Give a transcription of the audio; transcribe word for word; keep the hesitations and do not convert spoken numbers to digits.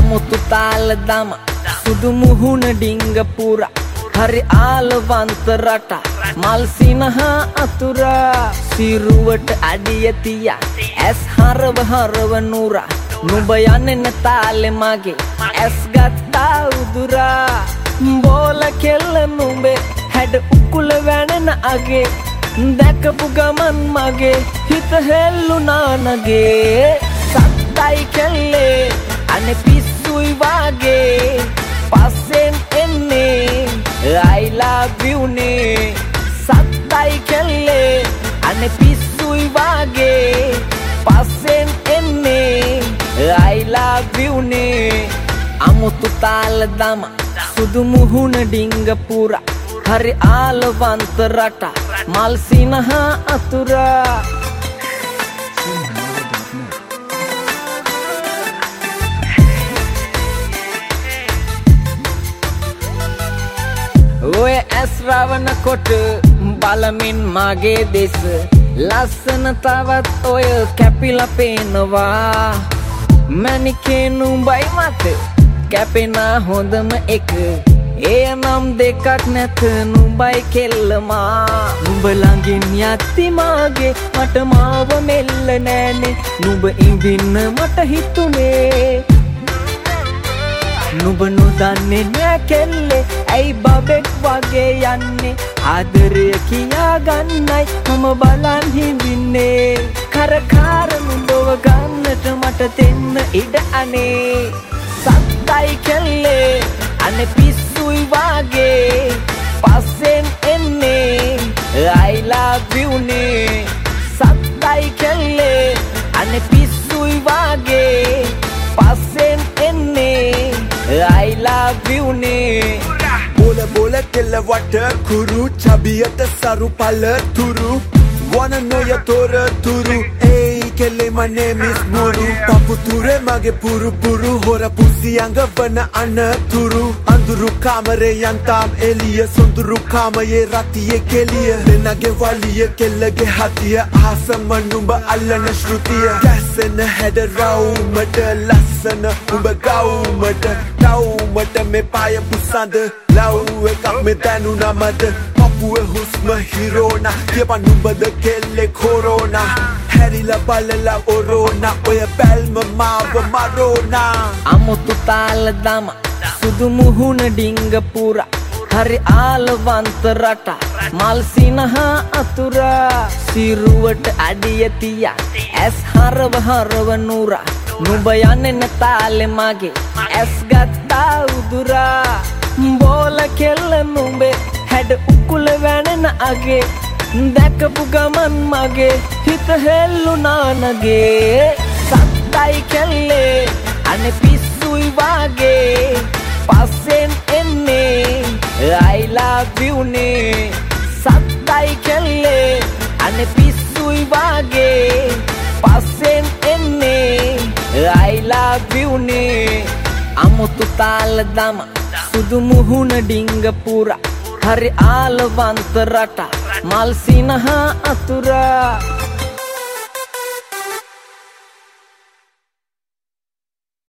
අමුතු තාල දම සුදු මුහුණ ඩිංගපුර හරි ආලවන්ත රට මල් සිනහ අතුරා සිරුවට අඩිය තියා ඇස් හරව හරව නුරා නුඹ යන්නේ තාලෙ මගේ ඇස් ගත්තා උදුරා බෝල කෙල්ල නුඹේ හැඩ උකුල වැනෙන අගේ දැකපු ගමන් මගේ හිත හෙල්ලුනා නගේ සත්තයි කෙල්ලේ අනේ පිස්සුයි වාගේ පස්සෙන් එන්නේ I love you නේ සත්තයි කෙල්ලේ අනේ පිස්සුයි වාගේ පස්සෙන් එන්නේ I love you නේ අමුතු තාල දම සුදු මුහුණ ඩිංගපුර හරි ආලවන්ත රට මල් සිනහ අතුරා ඔය ඇස් රවන කොට බලමින් මගේ දෙස ලස්සන තවත් ඔය කැපිලා පේනවා මැනිකේ නුඹයි මත කැපෙනා හොඳම එක එය නම් දෙකක් නැත නුඹයි කෙල්ලමා නුඹ ළඟින් යති මාගේ මට මාව මෙල්ල නෑනේ නුඹ ඉඳින්න මට හිතුනේ නුඹ නොදන්නේ නෑ කෙල්ලේ ඇයි බබෙක් වගේ යන්නේ ආදරය කියා ගන්නයි මම බලන් හිඳින්නේ කරකාර නුඹව ගන්නට මට දෙන්න ඉඩ අනේ සත්තයි කෙල්ලේ අනේ පිස්සුයි වාගේ පස්සෙන් එන්නේ I love you නේ සත්තයි කෙල්ලේ අනේ පිස්සුයි වාගේ පස්සෙන් එන්නේ I love you නේ Bola bola kella wata kuru chabiyata saru pala turu wanna know your tora turu hey kelle my name is Muru papu ture mage puru puru hora pusi anga vana ana turu anduru kamare yantam eliya sonduru kamaye ratiye keliya lenage waliye kellage hatiya ahasama numba allana shrutiya gasena heda raumata lassana umba gaumata taumata me paya pusanda lau ekak me danuna mada papuwe husma hirona kipa numbada kelle corona harila balala orona oya balma mawa marona අමුතු තාල දම සුදු මුහුණ ඩිංගපුර හරි ආලවන්ත රට මල් සිනහ අතුරා සිරුවට අඩිය තියා ඇස් හරව හරව නුරා නුඹ යන්නේ තාලෙ මගේ ඇස් ගත්තා උදුරා බෝල කෙල්ල නුඹේ හැඩ උකුල වැනෙන අගේ දැකපු ගමන් මගේ හිත හෙල්ලුනා නගේ සත්තයි කෙල්ලේ අනේ පිස්සුයි වාගේ පස්සෙන් එන්නේ I love you නේ සත්තයි කෙල්ලේ අනේ පිස්සුයි වාගේ පස්සෙන් එන්නේ I love you නේ අමුතු තාල දම සුදු මුහුණ ඩිංගපුර හරි ආලවන්ත රට මල් සිනහ අතුරා